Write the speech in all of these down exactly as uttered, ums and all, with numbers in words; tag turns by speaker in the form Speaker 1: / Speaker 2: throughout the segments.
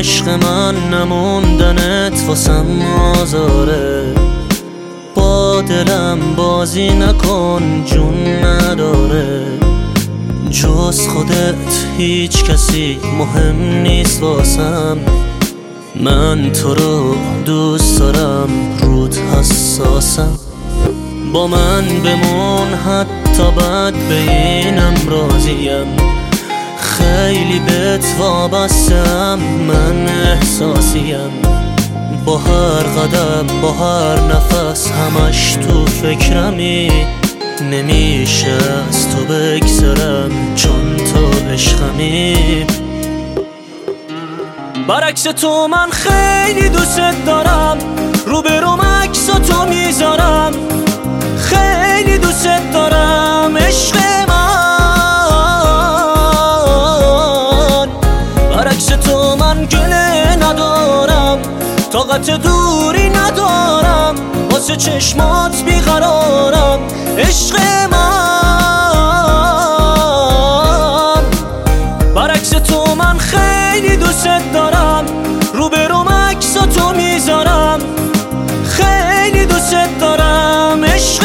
Speaker 1: عشق من نموندنت واسم آزاره. با دلم بازی نکن جون نداره، جز خودت هیچ کسی مهم نیست واسم. من تو رو دوست دارم، رود حساسم. با من بمون حتی بد به اینم راضیم. خیلی بهت وابستم، من احساسیم. با هر قدم با هر نفس همش تو فکرمی. نمیشه از تو بگذرم چون تو عشقمی. برعکس تو من خیلی دوست دارم، روبروم عکس تو میذارم. خیلی دوست دارم عشق من. برعکس تو من گله ندارم، طاقت دوری ندارم، واسه چشمات بیقرارم عشق من. برعکس تو من خیلی دوست دارم، روبروم عکس تو میذارم. خیلی دوست دارم عشق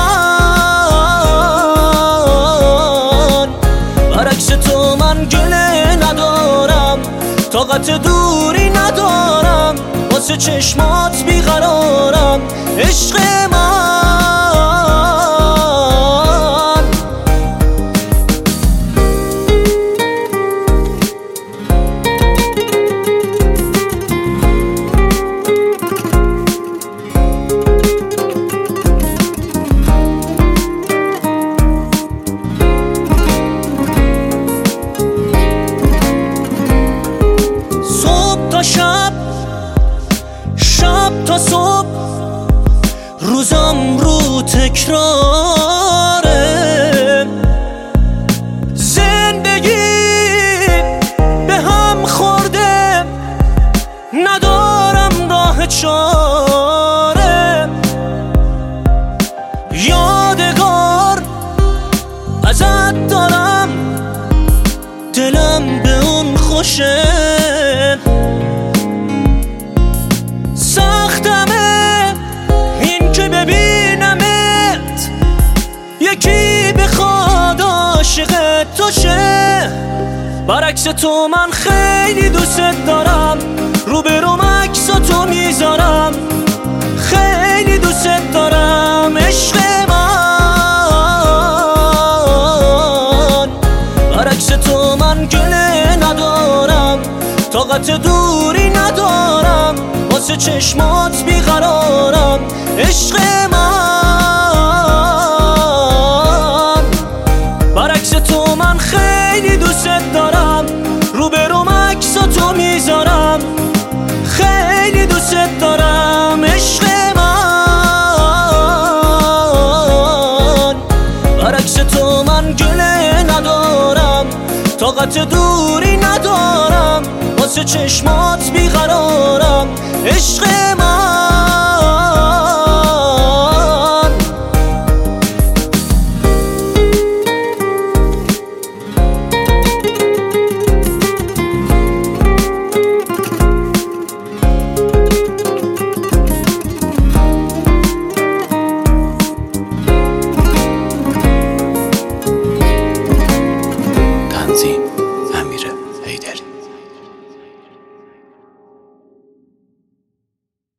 Speaker 1: من. برعکس تو من گله ندارم، طاقت دوری ندارم، واسه چشمات بیقرارم عشق من. شب شب تا صبح روزم رو تکراره. زندگی به هم خورده، ندارم راه چاره. یادگار ازت دارم، دلم به اون خوشه. سختمه این که ببینمت، یکی بخواد عاشق تو شه. برعکس تو من خیلی دوست دارم، روبروم عکس تو میذارم. خیلی دوست دارم عشق من. برعکس تو من گله ندارم، طاقت دوری ندارم، واسه چشمات بیقرارم عشق من. برعکس تو من خیلی دوست دارم، روبروم عکس تو میذارم. خیلی دوست دارم عشق من. برعکس تو من گله ندارم، طاقت دوری ندارم، واسه چشمات بیقرارم عشق